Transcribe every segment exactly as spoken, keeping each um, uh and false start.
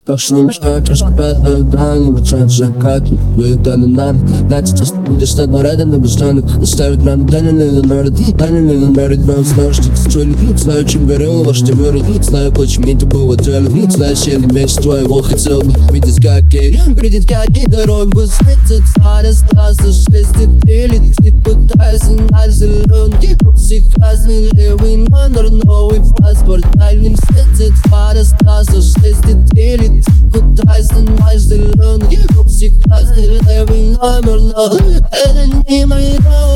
Пошел что раскопать данные, вычать закат, вылетали нам. Значит, just будешь стать нарядом на бестанок. Ставить нам данные на народ, данные на народ. Вам знаешь, что ты чули, знаю, чем горел, ваш те веры. Знаю, почему это было дело. Знаешь, я не меньше твоего хотел бы видеть, как я. Видеть, как и дорог бы светит. Старый страсти, шестит или ты пытаешься на зеленке. Психазный левый номер, новый паспорт. Дальним светит. Старый страсти, шестит или ты пытаешься на зеленке. Психазный левый номер, но это не мое.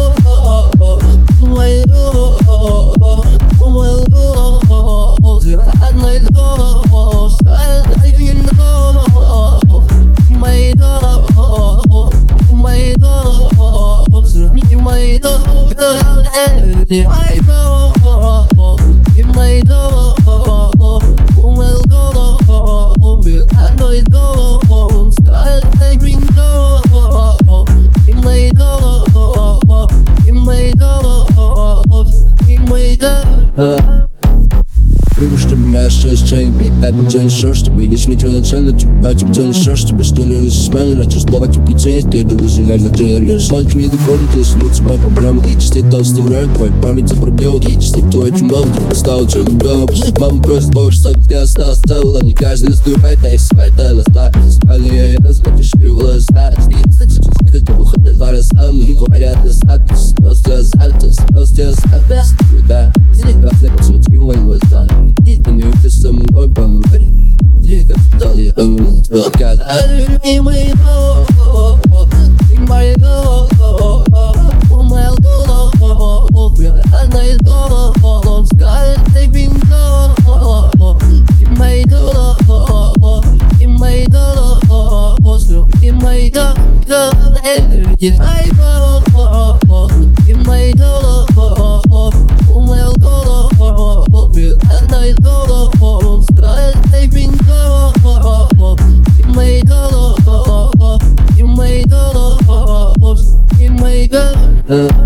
Yeah, I know you might know well go I know it goes I green go you might know you might know you might know Привык, что меня шесть чай, это ничего не шо, чтобы если ничего начально, тебя ничего не шо, чтобы что ли смели, начал слова тебе ценить, ты иду выжигать на тренере. Смотри, мне доходит, если не твои проблемы, частей толстый враг, твоя память запробел, частей твой чумал, ты стал чемпионом. Мама просит больше, чтобы ты осталась целым, не каждый наступает, а если спать, то настать. Спали я и разгадишь, привела стать, и кстати, ты выходишь два раза, а мне говорят, ты статус, просто статус, просто статус, да, здесь как ты посмотри, мой мой статус. Ты не видишь со мной по море. Ты как дал я когда ты мой дом, ты мой дом, мой дом, она из дома, скажет ты вино, ты мой дом, ты мой дом, ты мой дом, ты мой дом, ты мой дом. Uh